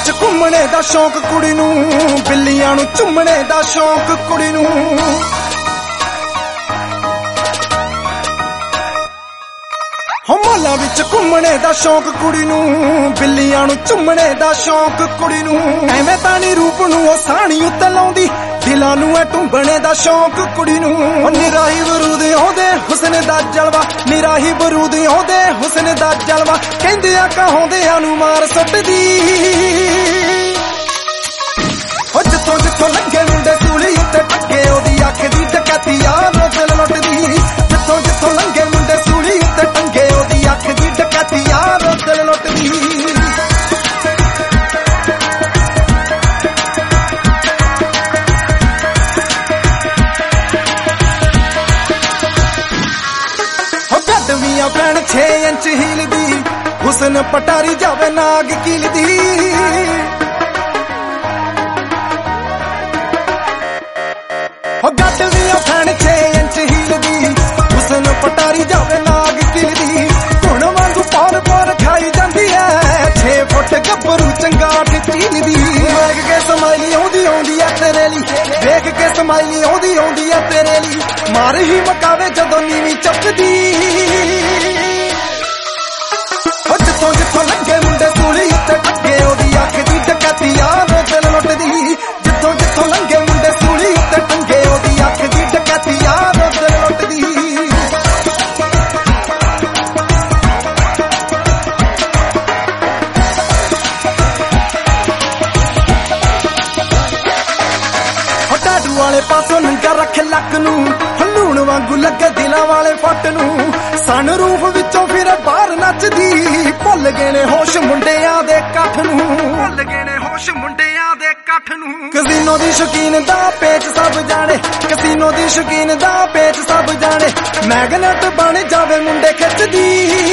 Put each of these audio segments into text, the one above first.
ਵਿੱਚ ਘੁੰਮਣੇ ਦਾ ਸ਼ੌਂਕ ਕੁੜੀ ਨੂੰ, ਬਿੱਲੀਆਂ ਨੂੰ ਚੁੰਮਣੇ ਦਾ ਸ਼ੌਂਕ ਕੁੜੀ ਨੂੰ। ਮੌਲਾਂ ਵਿੱਚ ਘੁੰਮਣੇ ਦਾ ਸ਼ੌਂਕ ਕੁੜੀ ਨੂੰ, ਬਿੱਲੀਆਂ ਨੂੰ ਚੁੰਮਣੇ ਦਾ ਸ਼ੌਂਕ ਕੁੜੀ ਨੂੰ। ਐਵੇਂ ਤਾਂ ਨੀ ਰੂਪ ਨੂੰ ਉਹ ਸਾਣੀ ਉੱਤੇ ਲਾਉਂਦੀ, ਦਿਲਾਂ ਨੂੰ ਐ ਟੁੰਬਣੇ ਦਾ ਸ਼ੌਂਕ ਕੁੜੀ ਨੂੰ। ਨਿਰਾਹੀ ਬਰੂਦ ਆਉਂਦੇ ਹੁਸਨ ਦਾ ਜਲਵਾ, ਨਿਰਾਹੀ ਬਰੂਦ ਆਉਂਦੇ ਹੁਸਨ ਦਾ ਜਲਵਾ। ਕਹਿੰਦੇ ਆ ਕਹਾਉਂਦਿਆਂ ਨੂੰ ਮਾਰ ਸੁੱਟਦੀ, ਜਿੱਥੋਂ ਜਿੱਥੋਂ ਲੰਘੇ ਮੁੰਡੇ ਸੂਲੀ ਉੱਤੇ ਟੱਕੇ ਉਹਦੀ ਅੱਖ ਦੀ ਡਕੈਤੀ ਯਾਰ ਦਿਲ ਲੁੱਟਦੀ। ਜਿੱਥੋਂ ਜਿੱਥੋਂ ਲੰਘੇ ਮੁੰਡੇ ਸੂਲੀ ਉੱਤੇ ਟੰਗੇ ਉਹਦੀ ਅੱਖ ਦੀ ਡਕੈਤੀ ਯਾਰ ਦਿਲ ਲੁੱਟਦੀ। ਗੱਡਵੀਆਂ ਭੈਣ 6 ਇੰਚ ਹੀਲ ਦੀ, ਹੁਸਨ ਪਟਾਰੀ ਜਾਵੇ ਨਾਗ ਕੀਲ ਦੀ। ਗੱਡਵੀਆਂ ਭੈਣ 6 ਇੰਚ ਹੀਲ ਦੀ, ਹੁਸਨ ਪਟਾਰੀ ਜਾਵੇ ਨਾਗ ਕੀਲ ਦੀ। ਹੁਣ ਵਾਂਗੂ ਪੌਰ ਪੌਰ ਖਾਈ ਜਾਂਦੀ ਐ 6 ਫੁੱਟ ਗੱਭਰੂ ਚੰਗਾਠ ਝੀਲ ਦੀ। ਵੇਖ ਕੇ ਸਮਾਈਲੀ ਆਉਂਦੀ ਆਉਂਦੀ ਐ ਤੇਰੇ ਲਈ, ਵੇਖ ਕੇ ਸਮਾਈਲੀ ਆਉਂਦੀ ਆਉਂਦੀ ਐ ਤੇਰੇ ਲਈ। ਮਾਰ ਹੀ ਮਕਾਵੇ ਜਦੋਂ ਨੀਵੀਂ ਚੱਪਦੀ, ਜਿੱਥੋਂ ਜਿੱਥੋਂ ਲੰਘੇ ਮੁੰਡੇ ਸੂਲੀ ਉੱਤੇ ਟੱਕੇ ਉਹਦੀ ਅੱਖ ਦੀ ਡਕੈਤੀ ਯਾਰ ਦਿਲ ਲੁੱਟਦੀ। ਜਿੱਥੋਂ ਜਿੱਥੋਂ ਲੰਘੇ ਮੁੰਡੇ ਸੂਲੀ ਉੱਤੇ ਟੰਗੇ ਉਹਦੀ ਅੱਖ ਦੀ ਡਕੈਤੀ ਯਾਰ ਦਿਲ ਲੁੱਟਦੀ। ਡਾਡੂ ਵਾਲੇ ਪਾਸੋਂ ਨੰਗਾ ਰੱਖੇ ਲੱਕ ਨੂੰ, ਹਲੂਣ ਵਾਂਗੂ ਲੱਗੇ ਦਿਲਾਂ ਵਾਲੇ ਫੱਟ ਨੂੰ। ਸਨ ਰੂਪ ਵਿੱਚੋਂ ਫਿਰ ਬਾਹਰ ਨੱਚਦੀ, ਭੁੱਲ ਗਏ ਨੇ ਹੋਸ਼ ਮੁੰਡਿਆਂ ਦੇ ਇਕੱਠ ਨੂੰ, ਭੁੱਲ ਗਏ ਨੇ ਹੋਸ਼ ਮੁੰਡਿਆਂ ਦੇ ਇਕੱਠ ਨੂੰ। ਕਸੀਨੋ ਦੀ ਸ਼ੌਕੀਨ ਦਾ ਪੇਚ ਸਭ ਜਾਣੇ, ਕਸੀਨੋ ਦੀ ਸ਼ੌਕੀਨ ਦਾ ਪੇਚ ਸਭ ਜਾਣੇ। ਮੈਗਨੇਟ ਬਣ ਜਾਵੇ ਮੁੰਡੇ ਖਿੱਚਦੀ,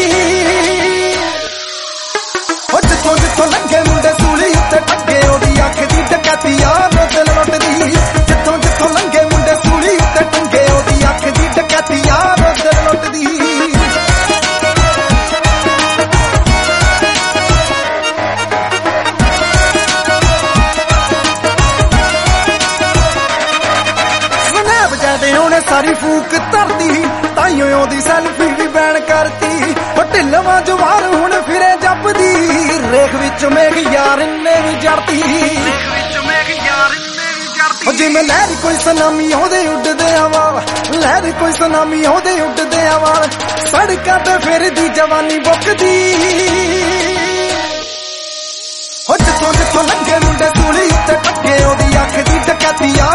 ਜਿੱਥੋਂ ਜਿੱਥੋਂ ਲੰਘੇ ਮੁੰਡੇ ਸੂਲੀ ਉੱਤੇ ਟੱਕੇ ਉਹਦੀ ਅੱਖ ਦੀ ਡਕੈਤੀ ਯਾਰ ਦਿਲ ਲੁੱਟਦੀ। ਜਿੱਥੋਂ ਜਿੱਥੋਂ ਲੰਘੇ ਮੁੰਡੇ ਸੂਲੀ ਉੱਤੇ ਟੰਗੇ ਉਹਦੀ ਅੱਖ ਦੀ ਡਕੈਤੀ ਯਾਰ ਦਿਲ ਲੁੱਟਦੀ। ਸਨੈਪ ਜਾਦੇ ਉਹਨੇ ਸਾਰੀ ਫੂਕ ਧਰਦੀ, ਤਾਈਓ ਉਹਦੀ ਸੈਲਫੀ ਵੀ ਬੈਨ ਕਰਤੀ। ਢਿੱਲਵਾਂ ਜਵਾਰ ਹੁਣ ਫਿਰੇ ਜੱਪਦੀ, ਰੇਖ ਵਿੱਚ ਮੇਘ ਯਾਰ ਨੇ ਵੀ ਜੜਤੀ। ਜਿਵੇਂ ਲਹਿਰ ਕੋਈ ਸੁਨਾਮੀ ਉਹਦੇ ਉੱਡਦੇ ਆਵਾਲ, ਲਹਿਰ ਕੋਈ ਸੁਨਾਮੀ ਉਹਦੇ ਉੱਡਦੇ ਆਵਾਲ। ਸੜਕਾਂ ਤੇ ਫਿਰਦੀ ਜਵਾਨੀ ਬੁੱਕਦੀ, ਜਿੱਥੋਂ ਜਿੱਥੋਂ ਲੰਘੇ ਮੁੰਡੇ ਸੂਲੀ ਉੱਤੇ ਟੱਕੇ ਉਹਦੀ ਅੱਖ ਦੀ ਡਕੈਤੀ।